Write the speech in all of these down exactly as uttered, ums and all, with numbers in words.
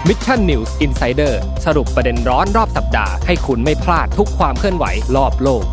Mission News Insider สรุปประเด็นร้อนรอบสัปดาห์ให้คุณไม่พลาดทุกความเคลื่อนไหวรอบโลก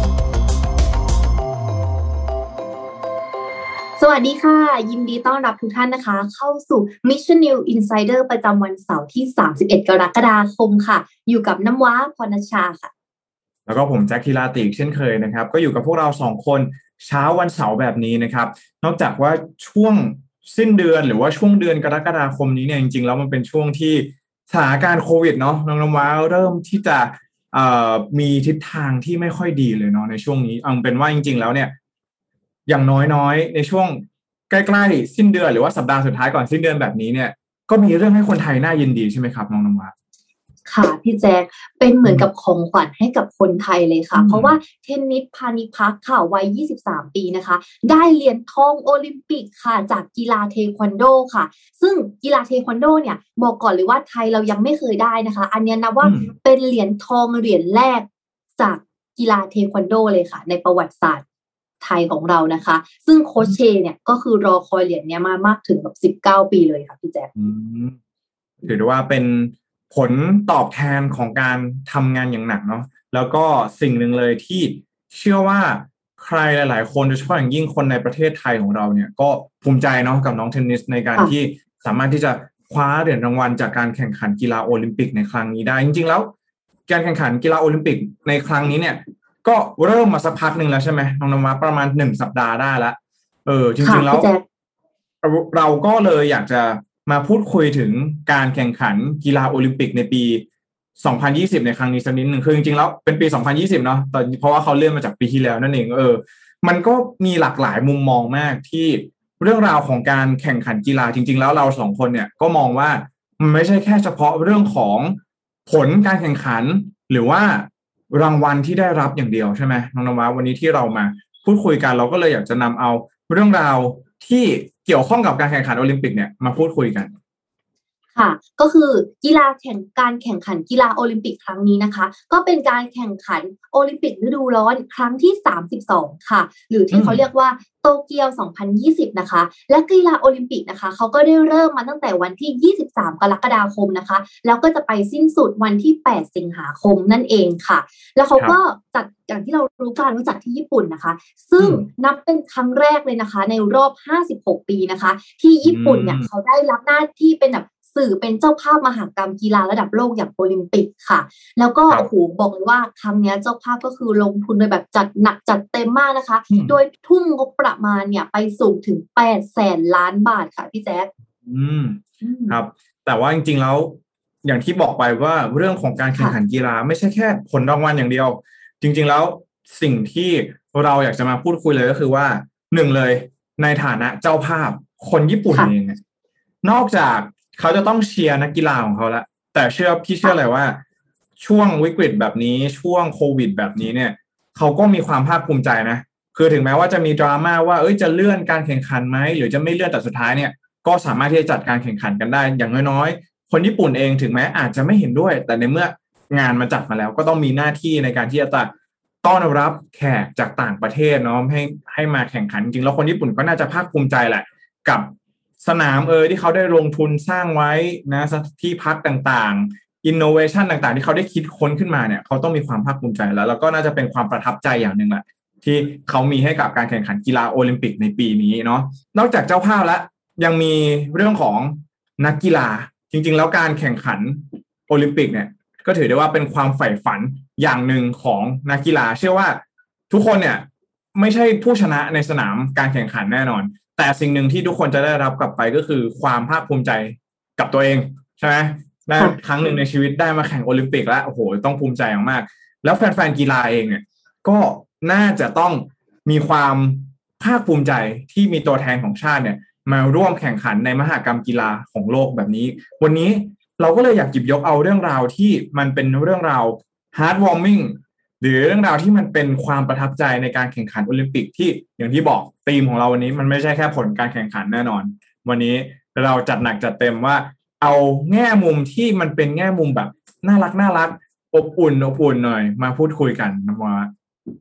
สวัสดีค่ะยินดีต้อนรับทุกท่านนะคะเข้าสู่ Mission News Insider ประจำวันเสาร์ที่สามสิบเอ็ดกรกฎาคมค่ะอยู่กับน้ำว้าพรณชาค่ะแล้วก็ผมแจ็คกีฬาติเช่นเคยนะครับก็อยู่กับพวกเราสองคนเช้าวันเสาร์แบบนี้นะครับนอกจากว่าช่วงสิ้นเดือนหรือว่าช่วงเดือนกรกฎาคมนี้เนี่ยจริงๆแล้วมันเป็นช่วงที่สถานการณ์โควิดเนาะน้องน้ำว้าเริ่มที่จะเอ่อมีทิศทางที่ไม่ค่อยดีเลยเนาะในช่วงนี้เอาเป็นว่าจริงๆแล้วเนี่ยอย่างน้อยๆในช่วงใกล้ๆสิ้นเดือนหรือว่าสัปดาห์สุดท้ายก่อนสิ้นเดือนแบบนี้เนี่ยก็มีเรื่องให้คนไทยน่ายินดีใช่ไหมครับน้องน้ำว้าค่ะพี่แจ๊คเป็นเหมือนกับของขวัญให้กับคนไทยเลยค่ะเพราะว่าเทนนิสพานิพักค่ะวัยยี่สิบสามปีนะคะได้เหรียญทองโอลิมปิกค่ะจากกีฬาเทควันโดค่ะซึ่งกีฬาเทควันโดเนี่ยบอกก่อนเลยว่าไทยเรายังไม่เคยได้นะคะอันนี้นับว่าเป็นเหรียญทองเหรียญแรกจากกีฬาเทควันโดเลยค่ะในประวัติศาสตร์ไทยของเรานะคะซึ่งโค้ชเชเนี่ยก็คือรอคอยเหรียญเนี้ยมามากถึงแบบสิบเก้าปีเลยค่ะพี่แจ๊คถือได้ว่าเป็นผลตอบแทนของการทำงานอย่างหนักเนาะแล้วก็สิ่งหนึ่งเลยที่เชื่อว่าใครหลายๆคนโดยเฉพาะอย่างยิ่งคนในประเทศไทยของเราเนี่ยก็ภูมิใจเนาะกับน้องเทนนิสในการที่สามารถที่จะคว้าเหรียญรางวัลจากการแข่งขันกีฬาโอลิมปิกในครั้งนี้ได้จริงๆแล้วการแข่งขันกีฬาโอลิมปิกในครั้งนี้เนี่ยก็เริ่มมาสักพักนึงแล้วใช่ไหมน้องนวัดประมาณหนึ่งสัปดาห์ได้แล้วเออจริงๆแล้วเราก็เลยอยากจะมาพูดคุยถึงการแข่งขันกีฬาโอลิมปิกในปีสองพันยี่สิบในครั้งนี้สักนิดนึงคือจริงๆแล้วเป็นปีสองพันยี่สิบเนาะแต่เพราะว่าเขาเลื่อนมาจากปีที่แล้วนั่นเองเออมันก็มีหลากหลายมุมมองมากที่เรื่องราวของการแข่งขันกีฬาจริงๆแล้วเราสองคนเนี่ยก็มองว่ามันไม่ใช่แค่เฉพาะเรื่องของผลการแข่งขันหรือว่ารางวัลที่ได้รับอย่างเดียวใช่ไหมน้องนวัดวันนี้ที่เรามาพูดคุยกันเราก็เลยอยากจะนำเอาเรื่องราวที่เกี่ยวข้องกับการแข่งขันโอลิมปิกเนี่ยมาพูดคุยกันค่ะก็คือกีฬาแข่งการแข่งขันกีฬาโอลิมปิกครั้งนี้นะคะก็เป็นการแข่งขันโอลิมปิกฤดูร้อนครั้งที่สามสิบสองค่ะหรือที่เขาเรียกว่าโตเกียวสองพันยี่สิบนะคะและกีฬาโอลิมปิกนะคะเขาก็ได้เริ่มมาตั้งแต่วันที่ยี่สิบสามกรกฎาคมนะคะแล้วก็จะไปสิ้นสุดวันที่แปดสิงหาคมนั่นเองค่ะแล้วเขาก็จัดอย่างที่เรารู้กันว่าจัดที่ญี่ปุ่นนะคะซึ่งนับเป็นครั้งแรกเลยนะคะในรอบห้าสิบหกปีนะคะที่ญี่ปุ่นเนี่ยเขาได้รับหน้าที่เป็นแบบสื่อเป็นเจ้าภาพมหกรรมกีฬาระดับโลกอย่างโอลิมปิกค่ะแล้วก็โอ้โหบอกเลยว่าครั้งนี้เจ้าภาพก็คือลงทุนโดยแบบจัดหนักจัดเต็มมากนะคะโดยทุ่มงบประมาณเนี่ยไปสูงถึงแปดแสนล้านบาทค่ะพี่แจ๊คอืมครับแต่ว่าจริงๆแล้วอย่างที่บอกไปว่าเรื่องของการแข่งขันกีฬาไม่ใช่แค่ผลรางวัลอย่างเดียวจริงๆแล้วสิ่งที่เราอยากจะมาพูดคุยเลยก็คือว่าหนึ่งเลยในฐานะเจ้าภาพคนญี่ปุ่นเองนอกจากเขาจะต้องเชียร์นักกีฬาของเขาแล้วแต่เชื่อพี่เชื่อเลยว่าช่วงวิกฤตแบบนี้ช่วงโควิดแบบนี้เนี่ยเขาก็มีความภาคภูมิใจนะคือถึงแม้ว่าจะมีดราม่าว่าเอ้ยจะเลื่อนการแข่งขันไหมหรือจะไม่เลื่อนแต่สุดท้ายเนี่ยก็สามารถที่จะจัดการแข่งขันกันได้อย่างน้อยๆคนญี่ปุ่นเองถึงแม้อาจจะไม่เห็นด้วยแต่ในเมื่องานมาจัดมาแล้วก็ต้องมีหน้าที่ในการที่จะต้อนรับแขกจากต่างประเทศเนาะให้ให้มาแข่งขันจริงแล้วคนญี่ปุ่นก็น่าจะภาคภูมิใจแหละกับสนามเออที่เขาได้ลงทุนสร้างไว้นะที่พักต่างๆอินโนเวชันต่างๆที่เขาได้คิดค้นขึ้นมาเนี่ยเขาต้องมีความภาคภูมิใจแล้วแล้วก็น่าจะเป็นความประทับใจอย่างหนึ่งแหละที่เขามีให้กับการแข่งขันกีฬาโอลิมปิกในปีนี้เนาะนอกจากเจ้าภาพแล้วยังมีเรื่องของนักกีฬาจริงๆแล้วการแข่งขันโอลิมปิกเนี่ยก็ถือได้ว่าเป็นความใฝ่ฝันอย่างหนึ่งของนักกีฬาเชื่อว่าทุกคนเนี่ยไม่ใช่ผู้ชนะในสนามการแข่งขันแน่นอนแต่สิ่งหนึ่งที่ทุกคนจะได้รับกลับไปก็คือความภาคภูมิใจกับตัวเองใช่ไหมได้ครั้งหนึ่งในชีวิตได้มาแข่งโอลิมปิกแล้วโอ้โหต้องภูมิใจมากๆแล้วแฟนๆกีฬาเองเนี่ยก็น่าจะต้องมีความภาคภูมิใจที่มีตัวแทนของชาติเนี่ยมาร่วมแข่งขันในมหกรรมกีฬาของโลกแบบนี้วันนี้เราก็เลยอยากหยิบยกเอาเรื่องราวที่มันเป็นเรื่องราว heartwarming หรือเรื่องราวที่มันเป็นความประทับใจในการแข่งขันโอลิมปิกที่อย่างที่บอกธีมของเราวันนี้มันไม่ใช่แค่ผลการแข่งขันแน่นอนวันนี้เราจัดหนักจัดเต็มว่าเอาแง่มุมที่มันเป็นแง่มุมแบบน่ารักน่ารักอบอุ่นอบอุ่นหน่อยมาพูดคุยกันนะว่า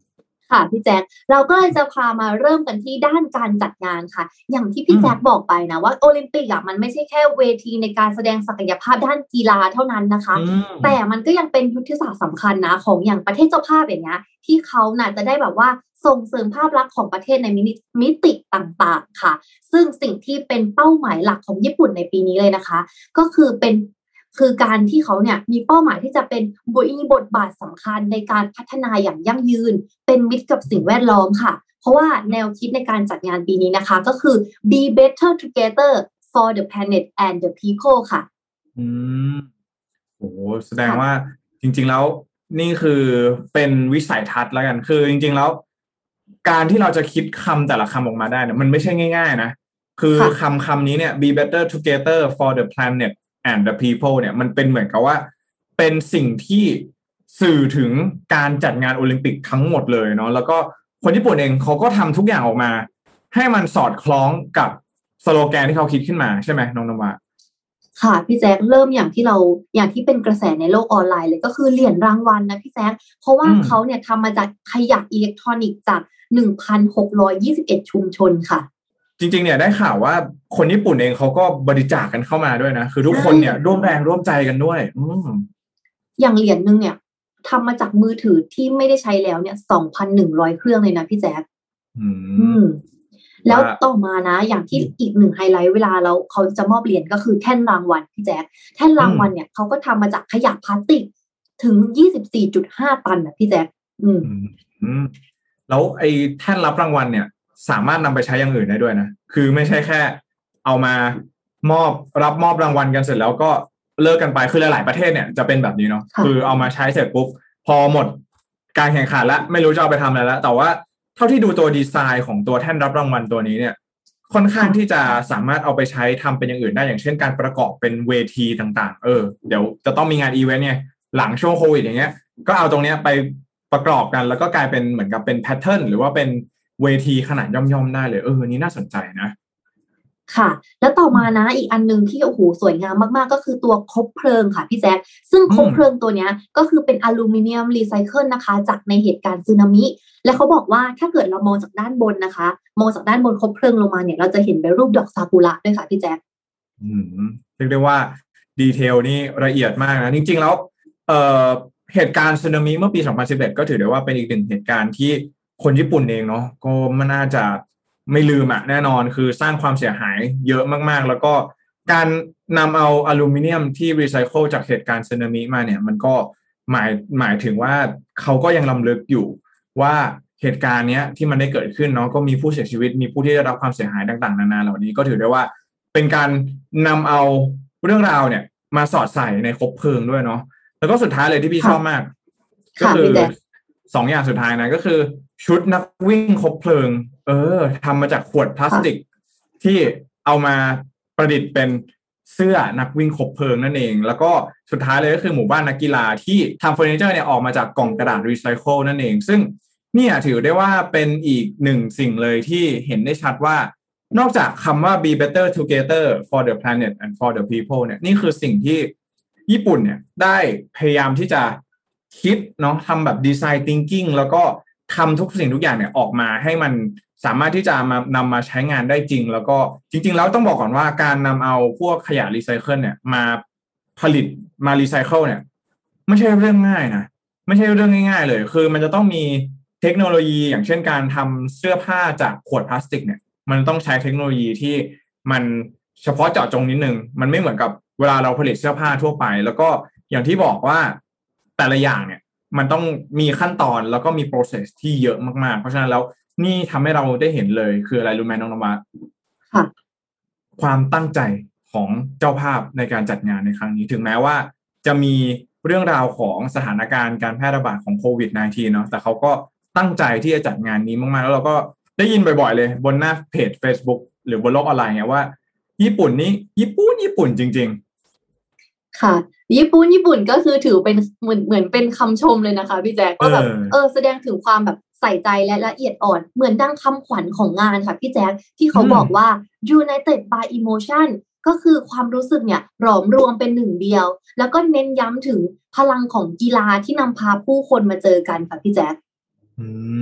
ค่ะพี่แจ๊คเราก็เลยจะพามาเริ่มกันที่ด้านการจัดงานค่ะอย่างที่พี่แจ๊คบอกไปนะว่าโอลิมปิกอ่ะมันไม่ใช่แค่เวทีในการแสดงศักยภาพด้านกีฬาเท่านั้นนะคะแต่มันก็ยังเป็นยุทธศาสตร์สำคัญนะของอย่างประเทศเจ้าภาพอย่างเงี้ยที่เขาน่ะจะได้แบบว่าส่งเสริมภาพลักษณ์ของประเทศในมิติต่างๆค่ะซึ่งสิ่งที่เป็นเป้าหมายหลักของญี่ปุ่นในปีนี้เลยนะคะก็คือเป็นคือการที่เขาเนี่ยมีเป้าหมายที่จะเป็นมีบทบาทสำคัญในการพัฒนาอย่างยั่งยืนเป็นมิตรกับสิ่งแวดล้อมค่ะเพราะว่าแนวคิดในการจัดงานปีนี้นะคะก็คือ be better together for the planet and the people ค่ะอืมโอ้แสดงว่าจริงๆแล้วนี่คือเป็นวิสัยทัศน์แล้วกันคือจริงๆแล้วการที่เราจะคิดคำแต่ละคำออกมาได้เนี่ยมันไม่ใช่ง่ายๆนะคือคำคำนี้เนี่ย be better together for the planet and the people เนี่ยมันเป็นเหมือนกับว่าเป็นสิ่งที่สื่อถึงการจัดงานโอลิมปิกทั้งหมดเลยเนาะแล้วก็คนญี่ปุ่นเองเขาก็ทำทุกอย่างออกมาให้มันสอดคล้องกับสโลแกนที่เขาคิดขึ้นมาใช่ไหมน้องนวาค่ะพี่แจ๊คเริ่มอย่างที่เราอย่างที่เป็นกระแสในโลกออนไลน์เลยก็คือเหรียญรางวัลนะพี่แจ๊คเพราะว่าเขาเนี่ยทำมาจากขยะอิเล็กทรอนิกส์จาก หนึ่งพันหกร้อยยี่สิบเอ็ด ชุมชนค่ะจริงๆเนี่ยได้ข่าวว่าคนญี่ปุ่นเองเขาก็บริจาคกันเข้ามาด้วยนะคือทุกคนเนี่ยร่วมแรงร่วมใจกันด้วยอือย่างเหรียญนึงเนี่ยทำมาจากมือถือที่ไม่ได้ใช้แล้วเนี่ย สองพันหนึ่งร้อย เครื่องเลยนะพี่แจ๊คอืมแล้วต่อมานะอย่างที่อีกหนึ่งไฮไลท์เวลาแล้วเขาจะมอบเหรียญก็คือแท่นรางวัลพี่แจ๊คแท่นรางวัลเนี่ยเขาก็ทำมาจากขยะพลาสติกถึง ยี่สิบสี่จุดห้า ตันนะพี่แจ๊คอืมอืมแล้วไอ้แท่นรับรางวัลเนี่ยสามารถนำไปใช้อย่างอื่นได้ด้วยนะคือไม่ใช่แค่เอามามอบรับมอบรางวัลกันเสร็จแล้วก็เลิกกันไปคือหลายๆประเทศเนี่ยจะเป็นแบบนี้เนาะคือเอามาใช้เสร็จปุ๊บพอหมดการแข่งขันแล้วไม่รู้จะเอาไปทำอะไรแล้วแต่ว่าเท่าที่ดูตัวดีไซน์ของตัวแท่นรับรางวัลตัวนี้เนี่ยค่อนข้างที่จะสามารถเอาไปใช้ทำเป็นอย่างอื่นได้อย่างเช่นการประกอบเป็นเวทีต่างๆเออเดี๋ยวจะต้องมีงานอีเวนต์เนี่ยหลังช่วงโควิดอย่างเงี้ยก็เอาตรงเนี้ยไปประกอบกันแล้วก็กลายเป็นเหมือนกับเป็นแพทเทิร์นหรือว่าเป็นเวทีขนาดย่อมๆได้เลยเออนี่น่าสนใจนะค่ะแล้วต่อมานะอีกอันนึงที่โอ้โหสวยงามมากๆก็คือตัวคบเพลิงค่ะพี่แจ๊คซึ่งคบเพลิงตัวเนี้ยก็คือเป็นอลูมิเนียมรีไซเคิลนะคะจากในเหตุการณ์สึนามิและเขาบอกว่าถ้าเกิดเรามองจากด้านบนนะคะมองจากด้านบนคบเพลิงลงมาเนี่ยเราจะเห็นเป็นรูปดอกซากุระด้วยค่ะพี่แจ๊คอืมเรียกได้ว่าดีเทลนี่ละเอียดมากนะจริงๆแล้วเอ่อเหตุการณ์สึนามิเมื่อปีสองพันสิบเอ็ดก็ถือได้ว่าเป็นอีกหนึ่งเหตุการณ์ที่คนญี่ปุ่นเองเนาะก็ไม่น่าจะไม่ลืมอ่ะแน่นอนคือสร้างความเสียหายเยอะมากๆแล้วก็การนำเอาอลูมิเนียมที่รีไซเคิลจากเหตุการณ์สึนามิมาเนี่ยมันก็หมายหมายถึงว่าเขาก็ยังรำลึกอยู่ว่าเหตุการณ์เนี้ยที่มันได้เกิดขึ้นเนาะก็มีผู้เสียชีวิตมีผู้ที่ได้รับความเสียหายต่างๆนานาเหล่านี้ก็ถือได้ว่าเป็นการนำเอาเรื่องราวเนี่ยมาสอดใส่ในคบเพลิงด้วยเนาะแล้วก็สุดท้ายเลยที่พี่ชอบมากก็คือสองอย่างสุดท้ายนะก็คือชุดนักวิ่งคบเพลิงเออทำมาจากขวดพลาสติกที่เอามาประดิษฐ์เป็นเสื้อนักวิ่งคบเพลิงนั่นเองแล้วก็สุดท้ายเลยก็คือหมู่บ้านนักกีฬาที่ทำเฟอร์นิเจอร์เนี่ยออกมาจากกล่องกระดาษรีไซเคิลนั่นเองซึ่งเนี่ยถือได้ว่าเป็นอีกหนึ่งสิ่งเลยที่เห็นได้ชัดว่านอกจากคำว่า be better together for the planet and for the people เนี่ยนี่คือสิ่งที่ญี่ปุ่นเนี่ยได้พยายามที่จะคิดเนาะทำแบบดีไซน์ thinking แล้วก็ทำทุกสิ่งทุกอย่างเนี่ยออกมาให้มันสามารถที่จะมานำมาใช้งานได้จริงแล้วก็จริงๆแล้วต้องบอกก่อนว่าการนำเอาพวกขยะรีไซเคิลเนี่ยมาผลิตมารีไซเคิลเนี่ยไม่ใช่เรื่องง่ายนะไม่ใช่เรื่องง่ายๆเลยคือมันจะต้องมีเทคโนโลยีอย่างเช่นการทำเสื้อผ้าจากขวดพลาสติกเนี่ยมันต้องใช้เทคโนโลยีที่มันเฉพาะเจาะจงนิดนึงมันไม่เหมือนกับเวลาเราผลิตเสื้อผ้าทั่วไปแล้วก็อย่างที่บอกว่าแต่ละอย่างเนี่ยมันต้องมีขั้นตอนแล้วก็มี process ที่เยอะมากๆเพราะฉะนั้นแล้วนี่ทำให้เราได้เห็นเลยคืออะไรรู้ไหมน้องนวาค่ะความตั้งใจของเจ้าภาพในการจัดงานในครั้งนี้ถึงแม้ว่าจะมีเรื่องราวของสถานการณ์การแพร่ระบาดของโควิด สิบเก้า เนาะแต่เขาก็ตั้งใจที่จะจัดงานนี้มากๆแล้วเราก็ได้ยินบ่อยๆเลยบนหน้าเพจ Facebook หรือบนโลกออนไลน์ไงว่าญี่ปุ่นนี่ญี่ปุ่นญี่ปุ่นจริงๆค่ะญี่ปุ่นญี่ปุ่นก็คือถือเป็นเหมือนเหมือนเป็นคำชมเลยนะคะพี่แจ๊คก็แบบเออแสดงถึงความแบบใส่ใจและละเอียดอ่อนเหมือนดังคำขวัญของงานค่ะพี่แจ๊คที่เขาบอกว่า United by Emotion ก็คือความรู้สึกเนี่ยหลอมรวมเป็นหนึ่งเดียวแล้วก็เน้นย้ำถึงพลังของกีฬาที่นำพาผู้คนมาเจอกันค่ะพี่แจ๊คอืม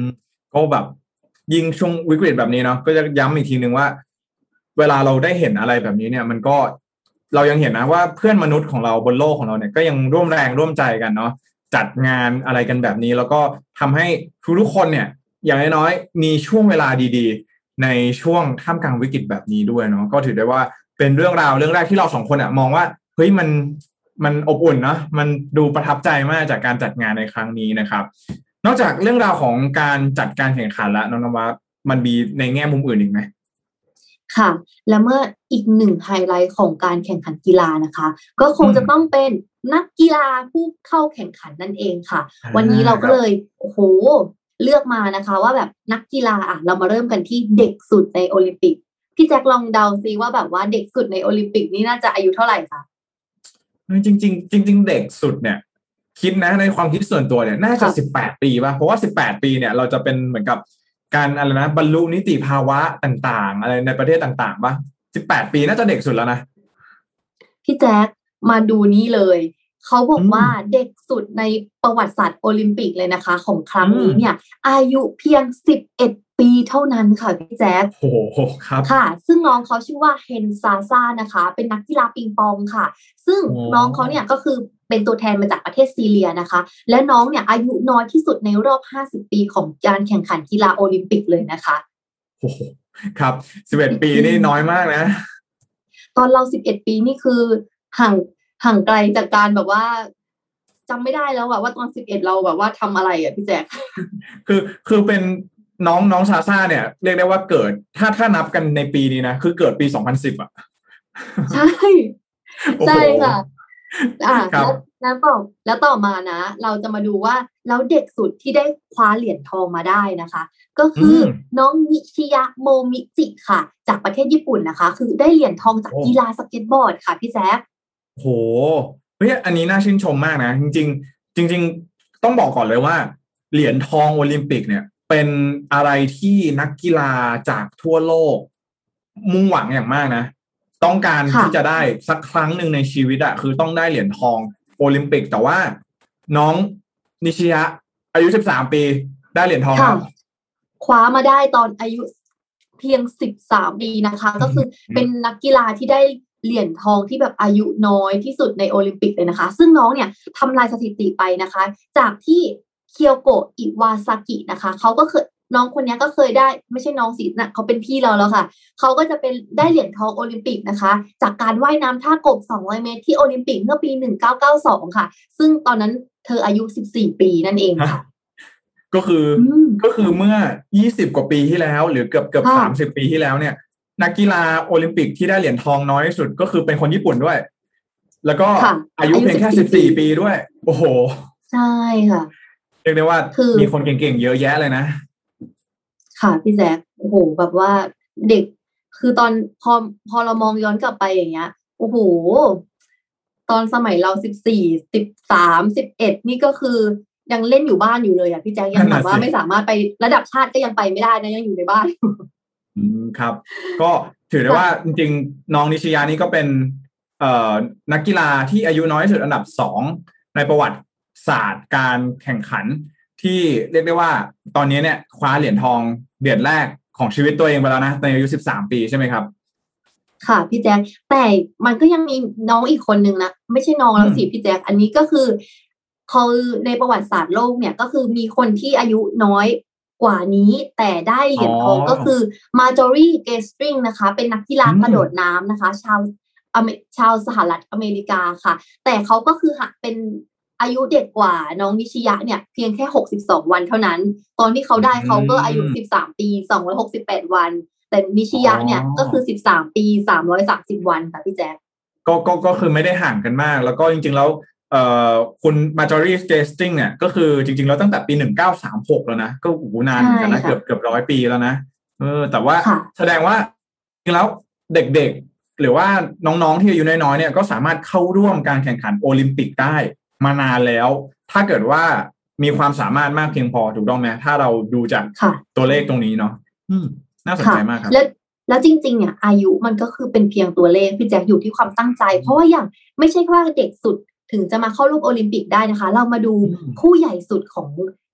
ก็แบบยิ่งช่วงวิกฤตแบบนี้เนาะก็จะย้ำอีกทีนึงว่าเวลาเราได้เห็นอะไรแบบนี้เนี่ยมันก็เรายังเห็นนะว่าเพื่อนมนุษย์ของเราบนโลกของเราเนี่ยก็ยังร่วมแรงร่วมใจกันเนาะจัดงานอะไรกันแบบนี้แล้วก็ทำให้ทุกๆคนเนี่ยอย่างน้อยๆมีช่วงเวลาดีๆในช่วงท่ามกลางวิกฤตแบบนี้ด้วยเนาะก็ถือได้ว่าเป็นเรื่องราวเรื่องแรกที่เราสองคนอะมองว่าเฮ้ยมันมันอบอุ่นเนาะมันดูประทับใจมากจากการจัดงานในครั้งนี้นะครับนอกจากเรื่องราวของการจัดการแข่งขันแล้วน้องนวัดมันมีในแง่มุมอื่นอีกไหมค่ะและเมื่ออีกหนึ่งไฮไลท์ของการแข่งขันกีฬานะคะก็คงจะต้องเป็นนักกีฬาผู้เข้าแข่งขันนั่นเองค่ะวันนี้เราก็เลยโอ้โหเลือกมานะคะว่าแบบนักกีฬาอ่ะเรามาเริ่มกันที่เด็กสุดในโอลิมปิกพี่แจ็คลองเดาซิว่าแบบว่าเด็กสุดในโอลิมปิกนี่น่าจะอายุเท่าไหร่คะจริงจริงจริงๆเด็กสุดเนี่ยคิดนะในความคิดส่วนตัวเนี่ยน่าจะสิบแปดปีป่ะเพราะว่าสิบแปดปีเนี่ยเราจะเป็นเหมือนกับการอะไรนะบรรลุนิติภาวะต่างๆอะไรในประเทศต่างๆป่ะสิบแปดปีน่าจะเด็กสุดแล้วนะพี่แจ๊คมาดูนี่เลยเขาบอกว่าเด็กสุดในประวัติศาสตร์โอลิมปิกเลยนะคะของครั้งนี้เนี่ยอายุเพียงสิบเอ็ดปีเท่านั้นค่ะพี่แจ๊คโอ้โหครับค่ะซึ่งน้องเขาชื่อว่าเฮนซาซานะคะเป็นนักกีฬาปิงปองค่ะซึ่งน้องเขาเนี่ยก็คือเป็นตัวแทนมาจากประเทศซีเรียนะคะและน้องเนี่ยอายุน้อยที่สุดในรอบห้าสิบปีของการแข่งขันกีฬาโอลิมปิกเลยนะคะโอ้โหครับสิบเอ็ดปีนี่น้อยมากนะตอนเราสิบเอ็ดปีนี่คือห่างห่างไกลจากการแบบว่าจำไม่ได้แล้วอะว่าตอนสิบเอ็ดเราแบบว่าทำอะไรอะพี่แจ๊คคือคือเป็นน้องน้องซาซ่าเนี่ยเรียกได้ว่าเกิดถ้าถ้านับกันในปีนี้นะคือเกิดปีสองพันสิบอะใช่ใช่ค่ะอ่าแล้วแล้วต่อแล้วต่อมานะเราจะมาดูว่าแล้วเด็กสุดที่ได้คว้าเหรียญทองมาได้นะคะก็คือน้องนิชิยะโมมิจิค่ะจากประเทศญี่ปุ่นนะคะคือได้เหรียญทองจากกีฬาสเก็ตบอร์ดค่ะพี่แจ๊คโหเฮ้ยอันนี้น่าชื่นชมมากนะจริงๆจริงๆต้องบอกก่อนเลยว่าเหรียญทองโอลิมปิกเนี่ยเป็นอะไรที่นักกีฬาจากทั่วโลกมุ่งหวังอย่างมากนะต้องการที่จะได้สักครั้งหนึ่งในชีวิตอะคือต้องได้เหรียญทองโอลิมปิกแต่ว่าน้องนิชิยะอายุสิบสามปีได้เหรียญทองแล้วคว้ามาได้ตอนอายุเพียงสิบสามปีนะคะก็คือเป็นนักกีฬาที่ได้เหรียญทองที่แบบอายุน้อยที่สุดในโอลิมปิกเลยนะคะซึ่งน้องเนี่ยทำลายสถิติไปนะคะจากที่เคียวโกะอิวาซากินะคะเขาก็เคยน้องคนนี้ก็เคยได้ไม่ใช่น้องสินะเขาเป็นพี่เราแล้วค่ะเขาก็จะเป็นได้เหรียญทองโอลิมปิกนะคะจากการว่ายน้ำท่ากบสองร้อยเมตรที่โอลิมปิกเมื่อปีหนึ่งพันเก้าร้อยเก้าสิบสองค่ะซึ่งตอนนั้นเธออายุสิบสี่ปีนั่นเองค่ะก็คือก็คือเมื่อยี่สิบกว่าปีที่แล้วหรือเกือบเกือบสามสิบปีที่แล้วเนี่ยนักกีฬาโอลิมปิกที่ได้เหรียญทองน้อยที่สุดก็คือเป็นคนญี่ปุ่นด้วยแล้วก็อายุเพียงแค่สิบสี่ปีด้วยโอ้โหใช่ค่ะเรียกได้ว่ามีคนเก่งๆเยอะแยะเลยนะค่ะพี่แจ๊คโอ้โหแบบว่าเด็กคือตอนพอพอเรามองย้อนกลับไปอย่างเงี้ยโอ้โหตอนสมัยเราสิบสี่สิบสามสิบเอ็ดนี่ก็คือยังเล่นอยู่บ้านอยู่เลยอ่ะพี่แจ๊คยังแบบว่าไม่สามารถไประดับชาติก็ยังไปไม่ได้นะยังอยู่ในบ้านอืมครับก็ถือได้ว่าจริงๆน้องนิชยานี่ก็เป็นเอ่อนักกีฬาที่อายุน้อยที่สุดอันดับสองในประวัติศาสตร์การแข่งขันที่เรียกได้ว่าตอนนี้เนี่ยคว้าเหรียญทองเหรียญแรกของชีวิตตัวเองไปแล้วนะในอายุสิบสามปีใช่ไหมครับค่ะพี่แจ๊คแต่มันก็ยังมีน้องอีกคนนึงนะไม่ใช่น้องแล้วสิพี่แจ๊คอันนี้ก็คือเขาในประวัติศาสตร์โลกเนี่ยก็คือมีคนที่อายุน้อยกว่านี้แต่ได้เหรียญทองก็คือมาจอรี่เกสตริงนะคะเป็นนักกีฬากระโดดน้ำนะคะชาวชาวสหรัฐอเมริกาค่ะแต่เขาก็คือหักเป็นอายุเด็กกว่าน้องนิชิยะเนี่ยเพียงแค่หกสิบสองวันเท่านั้นตอนที่เขาได้เขาก็อายุสิบสามปีสองร้อยหกสิบแปดวันแต่นิชิยะเนี่ยก็คือสิบสามปีสามร้อยสามสิบวันค่ะพี่แจ๊คก็ก็ก็คือไม่ได้ห่างกันมากแล้วก็จริงๆแล้วเอ่อคุณมาจอรี่เกสติงเนี่ยก็คือจริงๆแล้วตั้งแต่ปีหนึ่งพันเก้าร้อยสามสิบหกแล้วนะก็โอ้โหนานเหมือนกันนะเกือบเกือบร้อยปีแล้วนะเออแต่ว่าแสดงว่าจริงๆแล้วเด็กๆหรือว่าน้องๆที่อายุน้อยๆเนี่ยก็สามารถเข้าร่วมการแข่งขันโอลิมปิกได้มานานแล้วถ้าเกิดว่ามีความสามารถมากเพียงพอถูกต้องไหมถ้าเราดูจากตัวเลขตรงนี้เนาะอืมน่าสนใจมากครับแล้วแล้วจริงๆเนี่ยอายุมันก็คือเป็นเพียงตัวเลขพี่แจ๊คอยู่ที่ความตั้งใจเพราะว่าอย่างไม่ใช่ว่าเด็กสุดถึงจะมาเข้าร่วมโอลิมปิกได้นะคะเรามาดูคู่ใหญ่สุดของ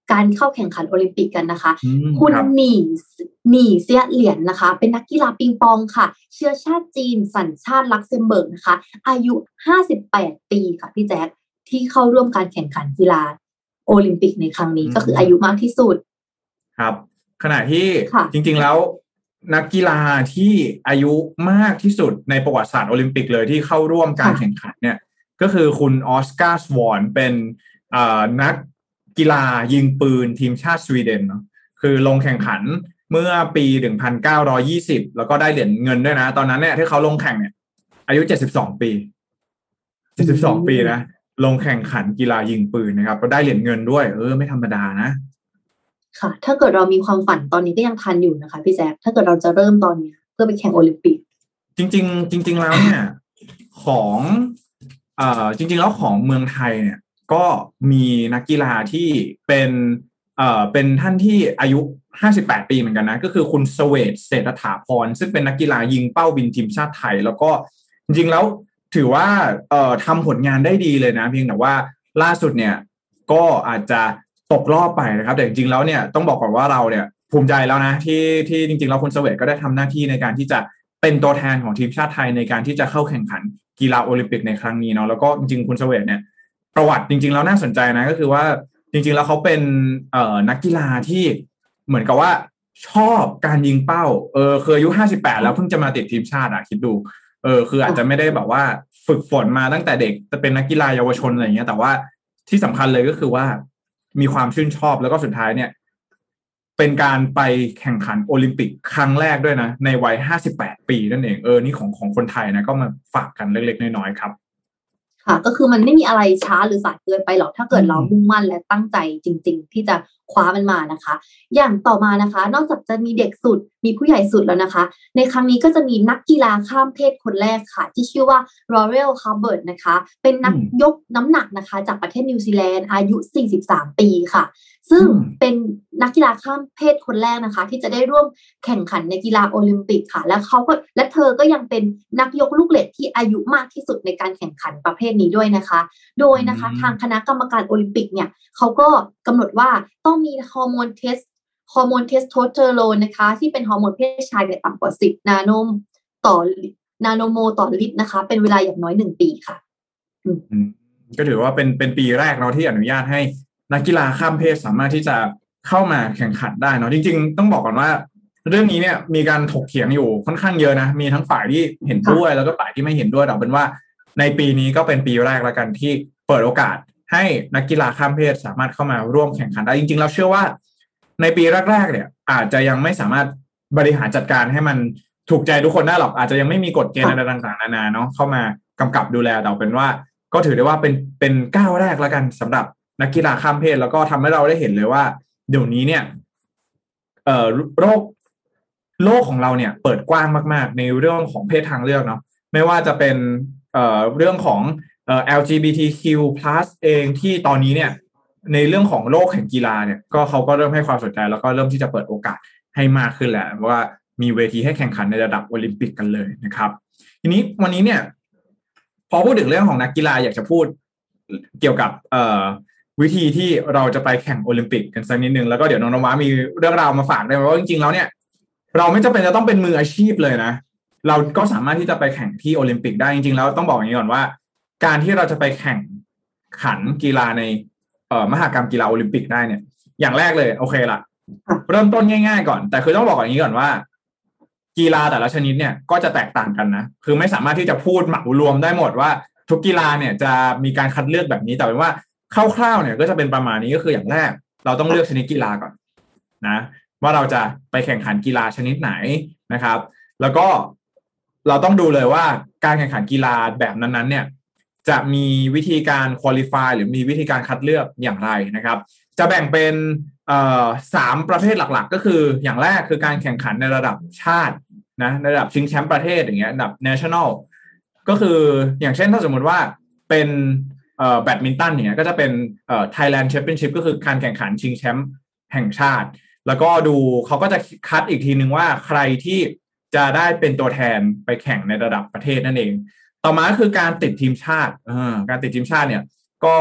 การเข้าแข่งขันโอลิมปิกกันนะคะคุณหนีหนีเซียเหรียญนะคะเป็นนักกีฬาปิงปองค่ะเชื้อชาติจีนสัญชาติลักเซมเบิร์กนะคะอายุห้าสิบแปดปีค่ะพี่แจ๊คที่เข้าร่วมการแข่งขันกีฬาโอลิมปิกในครั้งนี้ก็คืออายุมากที่สุดครับขณะที่จริงๆแล้วนักกีฬาที่อายุมากที่สุดในประวัติศาสตร์โอลิมปิกเลยที่เข้าร่วมการแข่งขันเนี่ยก็คือคุณออสการ์สวอนเป็นนักกีฬายิงปืนทีมชาติสวีเดนเนาะคือลงแข่งขันเมื่อปีหนึ่งพันเก้าร้อยยี่สิบแล้วก็ได้เหรียญเงินด้วยนะตอนนั้นเนี่ยที่เขาลงแข่งเนี่ยอายุเจ็ดสิบสองปีเจ็ดสิบสองปีนะลงแข่งขันกีฬายิงปืนนะครับก็ได้เหรียญเงินด้วยเออไม่ธรรมดานะค่ะถ้าเกิดเรามีความฝันตอนนี้ก็ยังทันอยู่นะคะพี่แจ๊คถ้าเกิดเราจะเริ่มตอนนี้เพื่อไปแข่งโอลิมปิกจริงๆจริงๆแล้วเนี่ยของเอ่อจริงๆแล้วของเมืองไทยเนี่ยก็มีนักกีฬาที่เป็นเอ่อเป็นท่านที่อายุห้าสิบแปดปีเหมือนกันนะก็คือคุณเสวตเศรษฐถาพรซึ่งเป็นนักกีฬายิงเป้าบินทีมชาติไทยแล้วก็จริงๆแล้วถือว่าเอ่อทำผลงานได้ดีเลยนะเพียงแต่ว่าล่าสุดเนี่ยก็อาจจะตกรอบไปนะครับแต่จริงๆแล้วเนี่ยต้องบอกก่อนว่าเราเนี่ยภูมิใจแล้วนะที่ที่จริงๆแล้วคุณเสวตก็ได้ทำหน้าที่ในการที่จะเป็นตัวแทนของทีมชาติไทยในการที่จะเข้าแข่งขันกีฬาโอลิมปิกในครั้งนี้เนาะแล้วก็จริงๆคุณเสวตเนี่ยประวัติจริงๆแล้วน่าสนใจนะก็คือว่าจริงๆแล้วเขาเป็นเอ่อนักกีฬาที่เหมือนกับว่าชอบการยิงเป้าเออคืออายุห้าสิบแปดแล้วเพิ่งจะมาติดทีมชาติอ่ะคิดดูเออคืออาจจะไม่ได้แบบว่าฝึกฝนมาตั้งแต่เด็กจะเป็นนักกีฬาเยาวชนอะไรอย่างเงี้ยแต่ว่าที่สำคัญเลยก็คือว่ามีความชื่นชอบแล้วก็สุดท้ายเนี่ยเป็นการไปแข่งขันโอลิมปิกครั้งแรกด้วยนะในวัยห้าสิบแปดปีนั่นเองเออนี่ของของคนไทยนะก็มาฝากกันเล็กๆน้อยๆครับค่ะก็คือมันไม่มีอะไรช้าหรือสายเกินไปหรอกถ้าเกิดเรามุ่งมั่นและตั้งใจจริงๆที่จะคว้ามันมานะคะอย่างต่อมานะคะนอกจากจะมีเด็กสุดมีผู้ใหญ่สุดแล้วนะคะในครั้งนี้ก็จะมีนักกีฬาข้ามเพศคนแรกค่ะที่ชื่อว่า Laurel Hubbard นะคะเป็นนักยกน้ำหนักนะคะจากประเทศนิวซีแลนด์อายุสี่สิบสามปีค่ะซึ่งเป็นนักกีฬาข้ามเพศคนแรกนะคะที่จะได้ร่วมแข่งขันในกีฬาโอลิมปิกค่ะและเขาก็และเธอก็ยังเป็นนักยกลูกเหล็กที่อายุมากที่สุดในการแข่งขันประเภทนี้ด้วยนะคะโดยนะคะทางคณะกรรมการโอลิมปิกเนี่ยเขาก็กำหนดว่าต้องมีฮอร์โมนเทสฮอร์โมนเทสโทสเตอโรนนะคะที่เป็นฮอร์โมนเพศชายเนี่ยต่ำกว่าสิบนาโนมต่อนาโนโมต่อลิตรนะคะเป็นเวลาอย่างน้อยหนึ่งปีค่ะก็ถือว่าเป็นเป็นปีแรกเนาะที่อนุญาตให้นักกีฬาข้ามเพศสามารถที่จะเข้ามาแข่งขันได้เนาะจริงๆต้องบอกก่อนว่าเรื่องนี้เนี่ยมีการถกเถียงอยู่ค่อนข้างเยอะนะมีทั้งฝ่ายที่เห็นด้วยแล้วก็ฝ่ายที่ไม่เห็นด้วยแต่เป็นว่าในปีนี้ก็เป็นปีแรกแล้วกันที่เปิดโอกาสให้นักกีฬาข้ามเพศสามารถเข้ามาร่วมแข่งขันได้จริงๆเราเชื่อว่าในปีแรกๆเนี่ยอาจจะยังไม่สามารถบริหารจัดการให้มันถูกใจทุกคนได้หรอกอาจจะยังไม่มีกฎเกณฑ์อะไรต่างๆนานาเนาะเข้ามากำกับดูแลแต่เป็นว่าก็ถือได้ว่าเป็นเป็นก้าวแรกแล้วกันสำหรับนักกีฬาข้ามเพศแล้วก็ทำให้เราได้เห็นเลยว่าเดี๋ยวนี้เนี่ยเอ่อโรคโลกของเราเนี่ยเปิดกว้างมากๆในเรื่องของเพศทางเลือกเนาะไม่ว่าจะเป็นเอ่อเรื่องของเอ่อ แอล จี บี ที คิว พลัส เองที่ตอนนี้เนี่ยในเรื่องของโลกแห่งกีฬาเนี่ยก็เขาก็เริ่มให้ความสนใจแล้วก็เริ่มที่จะเปิดโอกาสให้มากขึ้นแหละว่ามีเวทีให้แข่งขันในระดับโอลิมปิกกันเลยนะครับทีนี้วันนี้เนี่ยพอพูดถึงเรื่องของนักกีฬาอยากจะพูดเกี่ยวกับเอ่อวิธีที่เราจะไปแข่งโอลิมปิกกันสักนิดนึงแล้วก็เดี๋ยวน้องนวามีเรื่องราวมาฝากได้ว่าจริงๆแล้วเนี่ยเราไม่จำเป็นจะต้องเป็นมืออาชีพเลยนะเราก็สามารถที่จะไปแข่งที่โอลิมปิกได้จริงๆแล้วต้องบอกอย่างนี้ก่อนว่าการที่เราจะไปแข่งขันกีฬาในเอ่อมหกรรมกีฬาโอลิมปิกได้เนี่ยอย่างแรกเลยโอเคละเริ่มต้นง่ายๆก่อนแต่คือต้องบอกอย่างนี้ก่อนว่ากีฬาแต่ละชนิดเนี่ยก็จะแตกต่างกันนะคือไม่สามารถที่จะพูดเหมารวมได้หมดว่าทุกกีฬาเนี่ยจะมีการคัดเลือกแบบนี้แต่เป็นว่าคร่าวๆเนี่ยก็จะเป็นประมาณนี้ก็คืออย่างแรกเราต้องเลือกชนิดกีฬาก่อนนะว่าเราจะไปแข่งขันกีฬาชนิดไหนนะครับแล้วก็เราต้องดูเลยว่าการแข่งขันกีฬาแบบนั้นๆเนี่ยจะมีวิธีการควอลิฟายหรือมีวิธีการคัดเลือกอย่างไรนะครับจะแบ่งเป็นเอ่อสามประเภทหลักๆก็คืออย่างแรกคือการแข่งขันในระดับชาตินะในระดับชิงแชมป์ประเทศอย่างเงี้ยระดับ national ก็คืออย่างเช่นถ้าสมมติว่าเป็นเอ่อแบดมินตันเนี่ยก็จะเป็นเอ่อ Thailand Championship ก็คือการแข่งขันชิงแชมป์แห่งชาติแล้วก็ดูเขาก็จะคัดอีกทีนึงว่าใครที่จะได้เป็นตัวแทนไปแข่งในระดับประเทศนั่นเองต่อมาคือการติดทีมชาติเอ่อการติดทีมชาติเนี่ยก็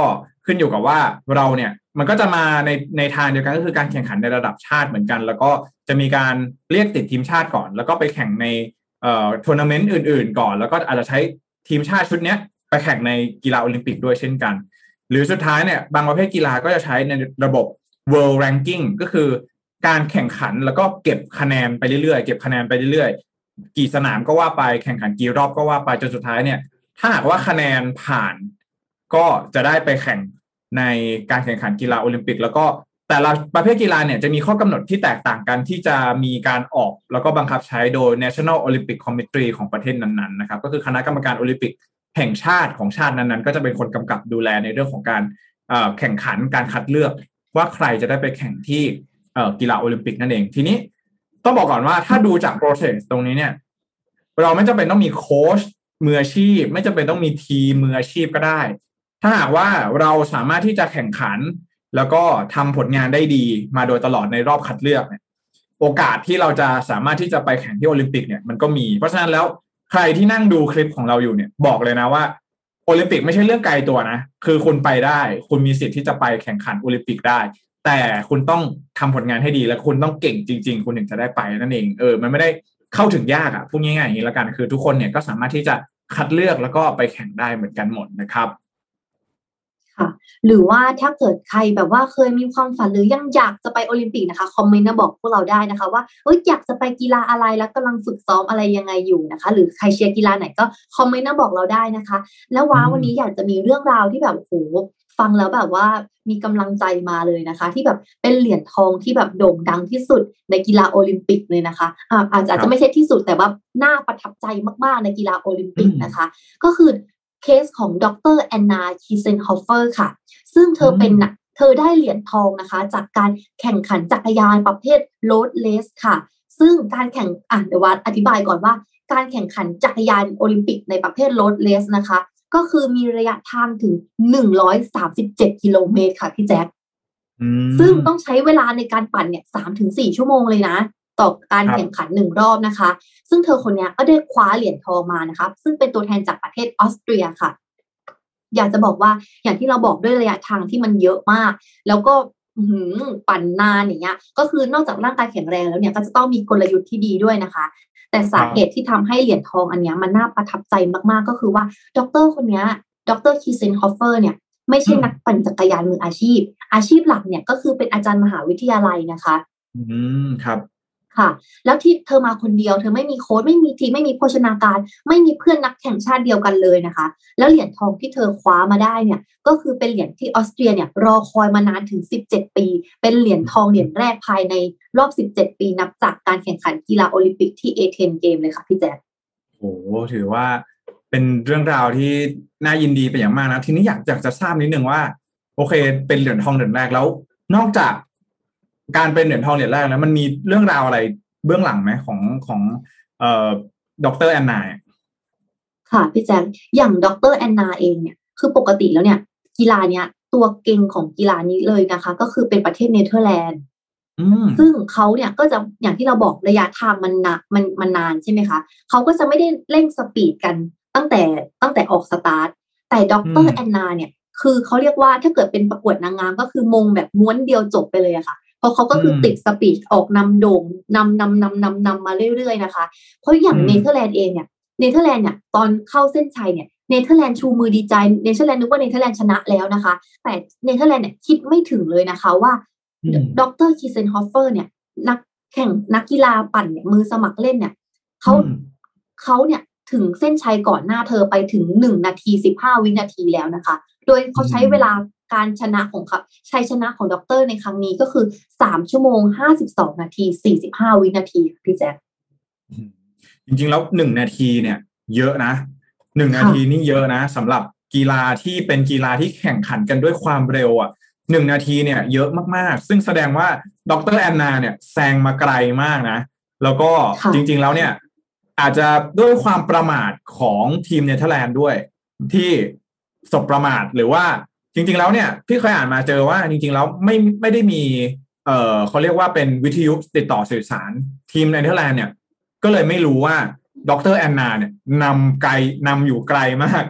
ขึ้นอยู่กับว่าเราเนี่ยมันก็จะมาในในทางเดียวกันก็คือการแข่งขันในระดับชาติเหมือนกันแล้วก็จะมีการเรียกติดทีมชาติก่อนแล้วก็ไปแข่งในเอ่อทัวร์นาเมนต์อื่นๆก่อนแล้วก็อาจจะใช้ทีมชาติชุดเนี้ยไปแข่งในกีฬาโอลิมปิกด้วยเช่นกันหรือสุดท้ายเนี่ยบางประเภทกีฬาก็จะใช้ในระบบ World Ranking ก็คือการแข่งขันแล้วก็เก็บคะแนนไปเรื่อยๆเก็บคะแนนไปเรื่อยๆกี่สนามก็ว่าไปแข่งขันกี่รอบก็ว่าไปจนสุดท้ายเนี่ยถ้าหากว่าคะแนนผ่านก็จะได้ไปแข่งในการแข่งขันกีฬาโอลิมปิกแล้วก็แต่ละประเภทกีฬาเนี่ยจะมีข้อกำหนดที่แตกต่างกันที่จะมีการออกแล้วก็บังคับใช้โดย National Olympic Committee ของประเทศนั้นๆนะครับก็คือคณะกรรมการโอลิมปิกแห่งชาติของชาตินั้นๆก็จะเป็นคนกำกับดูแลในเรื่องของการแข่งขันการคัดเลือกว่าใครจะได้ไปแข่งที่กีฬาโอลิมปิกนั่นเองทีนี้ต้องบอกก่อนว่าถ้าดูจาก process ตรงนี้เนี่ยเราไม่จำเป็นต้องมีโค้ชมืออาชีพไม่จำเป็นต้องมีทีมมืออาชีพก็ได้ถ้าหากว่าเราสามารถที่จะแข่งขันแล้วก็ทำผลงานได้ดีมาโดยตลอดในรอบคัดเลือกเนี่ยโอกาสที่เราจะสามารถที่จะไปแข่งที่โอลิมปิกเนี่ยมันก็มีเพราะฉะนั้นแล้วใครที่นั่งดูคลิปของเราอยู่เนี่ยบอกเลยนะว่าโอลิมปิกไม่ใช่เรื่องไกลตัวนะคือคุณไปได้คุณมีสิทธิ์ที่จะไปแข่งขันโอลิมปิกได้แต่คุณต้องทำผลงานให้ดีและคุณต้องเก่งจริงๆคุณถึงจะได้ไปนั่นเองเออมันไม่ได้เข้าถึงยากอ่ะพูดง่ายๆอย่างนี้แล้วกันคือทุกคนเนี่ยก็สามารถที่จะคัดเลือกแล้วก็ไปแข่งได้เหมือนกันหมดนะครับค่ะหรือว่าถ้าเกิดใครแบบว่าเคยมีความฝันหรือยังอยากจะไปโอลิมปิกนะคะคอมเมนต์มาบอกพวกเราได้นะคะว่าเอ้ยอยากจะไปกีฬาอะไรแล้วกำลังฝึกซ้อมอะไรยังไงอยู่นะคะหรือใครเชียร์กีฬาไหนก็คอมเมนต์มาบอกเราได้นะคะแล้วว้าวันนี้อยากจะมีเรื่องราวที่แบบโอ้โหฟังแล้วแบบว่ามีกำลังใจมาเลยนะคะที่แบบเป็นเหรียญทองที่แบบโด่งดังที่สุดในกีฬาโอลิมปิกเลยนะคะอ่าอาจจะไม่ใช่ที่สุดแต่ว่าน่าประทับใจมากๆในกีฬาโอลิมปิกนะคะก็คือเคสของดร.แอนนา คีเซนฮอฟเฟอร์ค่ะซึ่งเธอเป็นเธอได้เหรียญทองนะคะจากการแข่งขันจักรยานประเภทโรดเลสค่ะซึ่งการแข่งอ่ะเดี๋ยวว่าอธิบายก่อนว่าการแข่งขันจักรยานโอลิมปิกในประเภทโรดเลสนะคะก็คือมีระยะทางถึงหนึ่งร้อยสามสิบเจ็ดกิโลเมตรค่ะพี่แจ๊คซึ่งต้องใช้เวลาในการปั่นเนี่ย สามถึงสี่ ชั่วโมงเลยนะต่อการแข่งขันหนึ่งรอบนะคะซึ่งเธอคนนี้ก็ได้คว้าเหรียญทองมานะคะซึ่งเป็นตัวแทนจากประเทศออสเตรียค่ะอยากจะบอกว่าอย่างที่เราบอกด้วยระยะทางที่มันเยอะมากแล้วก็ปั่นนานอย่างเงี้ยก็คือนอกจากร่างกายแข็งแรงแล้วเนี่ยก็จะต้องมีกลยุทธ์ที่ดีด้วยนะคะแต่สาเหตุที่ทำให้เหรียญทองอันเนี้ยมันน่าประทับใจมากๆก็คือว่าดร.คนนี้ดร.คีเซนฮอฟเฟอร์เนี่ยไม่ใช่นักปั่นจักรยานมืออาชีพอาชีพหลักเนี่ยก็คือเป็นอาจารย์มหาวิทยาลัยนะคะอืมครับค่ะแล้วที่เธอมาคนเดียวเธอไม่มีโค้ชไม่มีทีมไม่มีโภชนาการไม่มีเพื่อนนักแข่งชาติเดียวกันเลยนะคะแล้วเหรียญทองที่เธอคว้ามาได้เนี่ยก็คือเป็นเหรียญที่ออสเตรียเนี่ยรอคอยมานานถึงสิบเจ็ดปีเป็นเหรียญทองเหรียญแรกภายในรอบสิบเจ็ดปีนับจากการแข่งขันกีฬาโอลิมปิกที่เอเธนเกมเลยค่ะพี่แจ๊คโอ้โหถือว่าเป็นเรื่องราวที่น่ายินดีเป็นอย่างมากนะทีนี้อยากอยากจะทราบนิดนึงว่าโอเคเป็นเหรียญทองเหรียญแรกแล้วนอกจากการเป็นเหรียญทองเหรียญแรกแล้วมันมีเรื่องราวอะไรเบื้องหลังไหมของของเอ่อดร.แอนนาค่ะพี่แจ๊คอย่างดร.แอนนาเองเนี่ยคือปกติแล้วเนี่ยกีฬาเนี้ยตัวเก่งของกีฬานี้เลยนะคะก็คือเป็นประเทศเนเธอร์แลนด์ซึ่งเขาเนี่ยก็จะอย่างที่เราบอกระยะทางมันหนักมันมันนานใช่ไหมคะเขาก็จะไม่ได้เร่งสปีดกันตั้งแต่ตั้งแต่ออกสตาร์ทแต่ดร.แอนนาเนี่ยคือเขาเรียกว่าถ้าเกิดเป็นประกวดนางงามก็คือมงแบบม้วนเดียวจบไปเลยอะค่ะเพราะเขาก็คือติดสปีดออกนำโด่งนำนำนำนำนำมาเรื่อยๆนะคะเพราะอย่างเนเธอร์แลนด์เองเนี่ยเนเธอร์แลนด์เนี่ยตอนเข้าเส้นชัยเนี่ยเนเธอร์แลนด์ชูมือดีใจเนเธอร์แลนด์นึกว่าเนเธอร์แลนด์ชนะแล้วนะคะแต่เนเธอร์แลนด์เนี่ยคิดไม่ถึงเลยนะคะว่าดร.คีเซนฮอฟเฟอร์เนี่ยนักแข่งนักกีฬาปั่นเนี่ยมือสมัครเล่นเนี่ยเขาเขาเนี่ยถึงเส้นชัยก่อนหน้าเธอไปถึงหนึ่งนาทีสิบห้าวินาทีแล้วนะคะโดยเขาใช้เวลาการชนะของเขาชัยชนะของด็อกเตอร์ในครั้งนี้ก็คือสามชั่วโมงห้าสิบสองนาทีสี่สิบห้าวินาทีพี่แจ๊คจริงๆแล้วหนึ่งนาทีเนี่ยเยอะนะหนึ่งนาทีนี่เยอะนะสำหรับกีฬาที่เป็นกีฬาที่แข่งขันกันด้วยความเร็วอ่ะหนึ่งนาทีเนี่ยเยอะมากๆซึ่งแสดงว่าดร.แอนนาเนี่ยแซงมาไกลมากนะแล้วก็จริงๆแล้วเนี่ยอาจจะด้วยความประมาทของทีมเนเธอร์แลนด์ด้วยที่สบประมาทหรือว่าจริงๆแล้วเนี่ยพี่เคยอ่านมาเจอว่าจริงๆแล้วไม่ไม่ได้มีเอ่อเขาเรียกว่าเป็นวิทยุติดต่อสื่อสารทีมเนเธอร์แลนด์เนี่ยก็เลยไม่รู้ว่าดร.แอนนาเนี่ยนำไกลนำอยู่ไกลมาก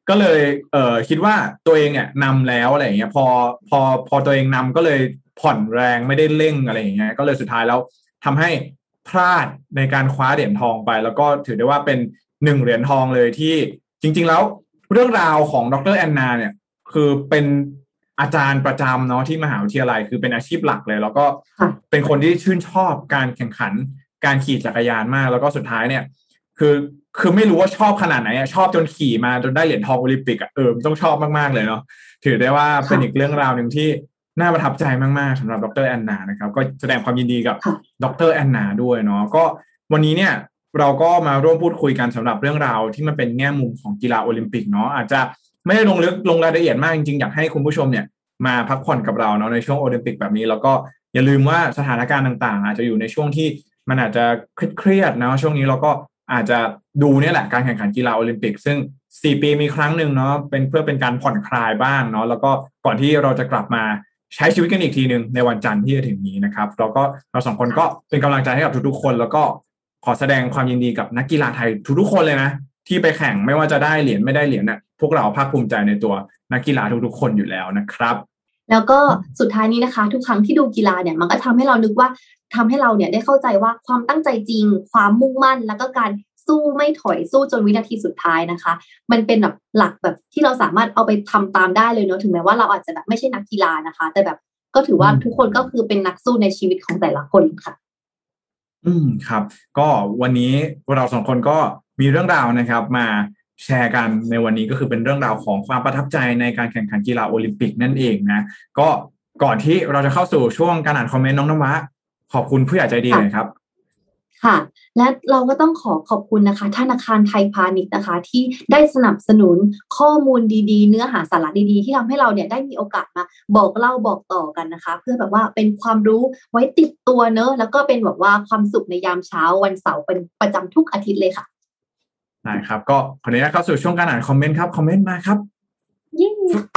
ก็เลยเอ่อคิดว่าตัวเองเนี่ยนำแล้วอะไรอย่างเงี้ยพอพอพอตัวเองนำก็เลยผ่อนแรงไม่ได้เร่งอะไรอย่างเงี้ยก็เลยสุดท้ายแล้วทำให้พลาดในการคว้าเหรียญทองไปแล้วก็ถือได้ว่าเป็นหนึ่งเหรียญทองเลยที่จริงๆแล้วเรื่องราวของดร.แอนนาเนี่ยคือเป็นอาจารย์ประจำเนาะที่มหาวิทยาลัยคือเป็นอาชีพหลักเลยแล้วก็เป็นคนที่ชื่นชอบการแข่งขันการขี่จักรยานมากแล้วก็สุดท้ายเนี่ยคือคือไม่รู้ว่าชอบขนาดไหนอะชอบจนขี่มาจนได้เหรียญทองโอลิมปิกอะเออต้องชอบมากๆเลยเนาะถือได้ว่าเป็นอีกเรื่องราวหนึ่งที่น่าประทับใจมากๆสำหรับดร.แอนนานะครับก็แสดงความยินดีกับดร.แอนนาด้วยเนาะก็วันนี้เนี่ยเราก็มาร่วมพูดคุยกันสำหรับเรื่องราวที่มันเป็นแง่มุมของกีฬาโอลิมปิกเนาะอาจจะไม่ได้ลงลึกลงรายละเอียดมากจริงๆอยากให้คุณผู้ชมเนี่ยมาพักผ่อนกับเราเนาะในช่วงโอลิมปิกแบบนี้แล้วก็อย่าลืมว่าสถานการณ์ต่างๆอาจจะอยู่ในช่วงที่มันอาจจะเครียดๆนะช่วงนี้เราก็อาจจะดูเนี่ยแหละการแข่งขันกีฬาโอลิมปิกซึ่งสี่ปีมีครั้งหนึ่งเนาะเป็นเพื่อเป็นการผ่อนคลายบ้างเนาะแล้วก็ก่อนที่เราจะกลับมาใช้ชีวิตกันอีกทีหนึ่งในวันจันทร์ที่จะถึงนี้นะครับเราก็เราสองคนก็เป็นกำลังใจให้กับทุกๆคนแล้วก็ขอแสดงความยินดีกับนักกีฬาไทยทุกๆคนเลยนะที่ไปแข่งไม่ว่าจะได้เหรียญไม่ได้เหรียญเนี่ยพวกเราภาคภูมิใจในตัวนักกีฬาทุกๆคนอยู่แล้วนะครับแล้วก็สุดท้ายนี้นะคะทุกครั้งที่ดูกีฬาเนี่ยมันก็ทำให้เรานึกว่าทำให้เราเนี่ยได้เข้าใจว่าความตั้งใจจริงความมุ่งมั่นแล้วก็การสู้ไม่ถอยสู้จนวินาทีสุดท้ายนะคะมันเป็นแบบหลักแบบที่เราสามารถเอาไปทำตามได้เลยเนาะถึงแม้ว่าเราอาจจะแบบไม่ใช่นักกีฬานะคะแต่แบบก็ถือว่าทุกคนก็คือเป็นนักสู้ในชีวิตของแต่ละคนค่ะอืมครับก็วันนี้เราสองคนก็มีเรื่องราวนะครับมาแชร์กันในวันนี้ก็คือเป็นเรื่องราวของความประทับใจในการแข่งขันกีฬาโอลิมปิกนั่นเองนะก็ก่อนที่เราจะเข้าสู่ช่วงการอ่านคอมเมนต์น้องน้ำว้าขอบคุณผู้ใหญ่ใจดีเลยครับค่ะและเราก็ต้องขอขอบคุณนะคะธนาคารไทยพาณิชย์นะคะที่ได้สนับสนุนข้อมูลดีๆเนื้อหาสาระดีๆที่ทำให้เราเนี่ยได้มีโอกาสมาบอกเล่าบอกต่อกันนะคะเพื่อแบบว่าเป็นความรู้ไว้ติดตัวเนอะแล้วก็เป็นแบบว่าความสุขในยามเช้าวันเสาร์เป็นประจำทุกอาทิตย์เลยค่ะได้ครับก็ขออนุญาตเข้าสู่ช่วงการอ่านคอมเมนต์ครับคอมเมนต์มาครับยิ่ง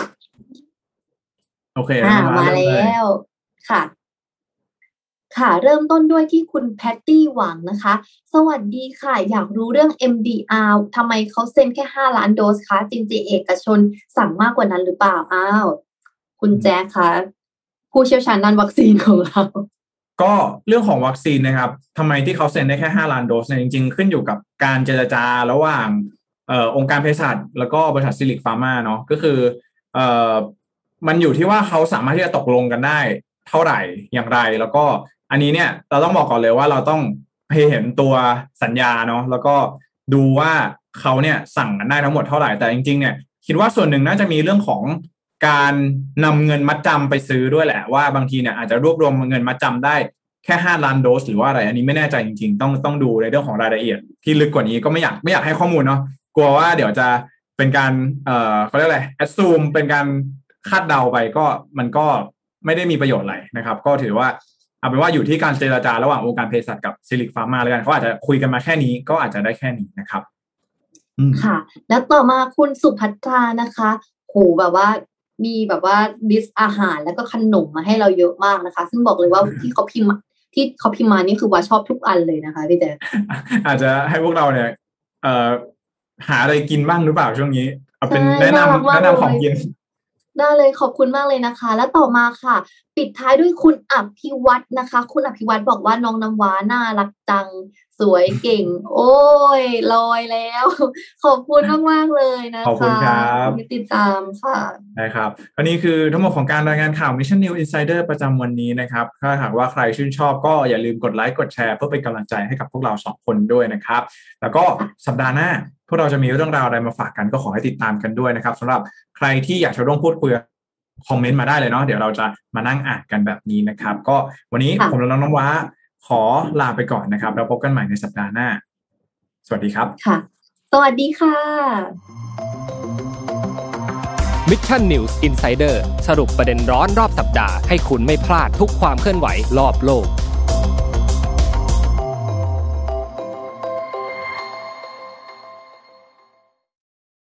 โอเคมาแล้วค่ะค่ะเริ่มต้นด้วยที่คุณแพตตี้หวังนะคะสวัสดีค่ะอยากรู้เรื่อง เอ็ม ดี อาร์ ทำไมเขาเซ็นแค่ห้าล้านโดสคะจริงๆเอกชนสั่งมากกว่านั้นหรือเปล่าอ้าวคุณแจ๊คคะผู้เชี่ยวชาญด้านวัคซีนของเราก็เรื่องของวัคซีนนะครับทำไมที่เขาเซ็นได้แค่ห้าล้านโดสเนี่ยจริงๆขึ้นอยู่กับการเจรจาระหว่างเอ่อองค์การเภสัชแล้วก็บริษัทซิลิคฟาร์มาเนาะก็คือเอ่อมันอยู่ที่ว่าเขาสามารถที่จะตกลงกันได้เท่าไหร่อย่างไรแล้วก็อันนี้เนี่ยเราต้องบอกก่อนเลยว่าเราต้องเห็นตัวสัญญาเนาะแล้วก็ดูว่าเขาเนี่ยสั่งกันได้ทั้งหมดเท่าไหร่แต่จริงๆเนี่ยคิดว่าส่วนหนึ่งน่าจะมีเรื่องของการนำเงินมัดจำไปซื้อด้วยแหละว่าบางทีเนี่ยอาจจะรวบรวมเงินมัดจำได้แค่ห้าล้านโดสหรือว่าอะไรอันนี้ไม่แน่ใจจริงๆต้องต้องดูในเรื่องของรายละเอียดที่ลึกกว่านี้ก็ไม่อยากไม่อยากให้ข้อมูลเนาะกลัวว่าเดี๋ยวจะเป็นการเอ่อเขาเรียกอะไรแอดซูมเป็นการคาดเดาไปก็มันก็ไม่ได้มีประโยชน์อะไรนะครับก็ถือว่าเอาเป็นว่าอยู่ที่การเจรจาระหว่างองค์การเภสัชกับซิลิคฟาร์มาแล้วกันเขาอาจจะคุยกันมาแค่นี้ก็อาจจะได้แค่นี้นะครับค่ะแล้วต่อมาคุณสุภัทรานะคะโหแบบว่ามีแบบว่าดิสอาหารแล้วก็ขนมมาให้เราเยอะมากนะคะซึ่งบอกเลยว่าที่เขาพิมพ์ที่เขาพิมพ์มานี่คือว่าชอบทุกอันเลยนะคะพี่แจ๊คอาจจะให้พวกเราเนี่ยเอ่อหาอะไรกินบ้างหรือเปล่าช่วงนี้เอาเป็นแนะนำแนะนำของกินได้เลยขอบคุณมากเลยนะคะแล้วต่อมาค่ะปิดท้ายด้วยคุณอภิวัฒน์นะคะคุณอภิวัฒน์บอกว่าน้องน้ำว้าน่ารักจังสวยเก่งโอ้ยลอยแล้วขอบคุณมากๆเลยนะคะขอบคุณครับที่ติดตามค่ะได้ครับอันนี้คือทั้งหมดของการรายงานข่าว Mission News Insider ประจำวันนี้นะครับถ้าหากว่าใครชื่นชอบก็อย่าลืมกดไลค์กดแชร์เพื่อเป็นกำลังใจให้กับพวกเราสองคนด้วยนะครับแล้วก็สัปดาห์หน้าพวกเราจะมีเรื่องราวอะไรมาฝากกันก็ขอให้ติดตามกันด้วยนะครับสำหรับใครที่อยากจะร่วมพูดคุยคอมเมนต์มาได้เลยเนาะเดี๋ยวเราจะมานั่งอ่านกันแบบนี้นะครับก็วันนี้ผมและน้องน้ำว้าขอลาไปก่อนนะครับแล้วพบกันใหม่ในสัปดาห์หน้าสวัสดีครับค่ะสวัสดีค่ะ Mission News Insider สรุปประเด็นร้อนรอบสัปดาห์ให้คุณไม่พลาดทุกความเคลื่อนไหวรอบโลก